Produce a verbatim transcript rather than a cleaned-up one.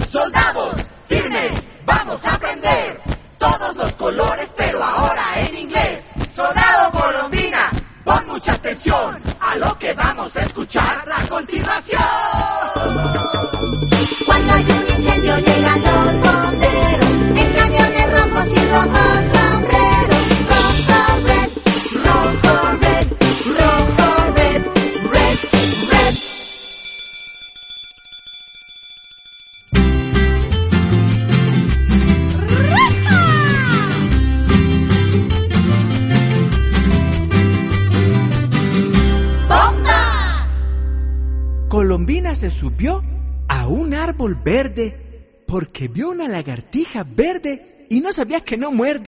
Soldados, firmes, vamos a aprender todos los colores, pero ahora en inglés. Soldado Colombina, pon mucha atención a lo que vamos a escuchar a continuación. Cuando hay un incendio llegan los bomberos en camiones rojos y rojos sombreros. Rojo, red, rojo, red, rojo, red, red, red. ¡Bomba! Colombina se subió a un árbol verde porque vio una lagartija verde y no sabía que no muerde.